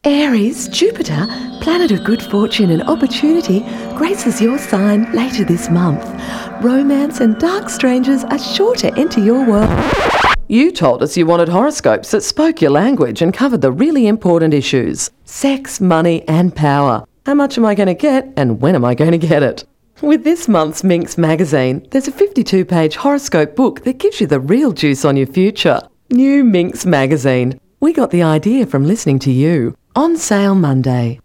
Aries, Jupiter, planet of good fortune and opportunity, graces your sign later this month. Romance and dark strangers are sure to enter your world. You told us you wanted horoscopes that spoke your language and covered the really important issues. Sex, money and power. How much am I going to get and when am I going to get it? With this month's Minx magazine, there's a 52-page horoscope book that gives you the real juice on your future. New Minx magazine. We got the idea from listening to you. On sale Monday.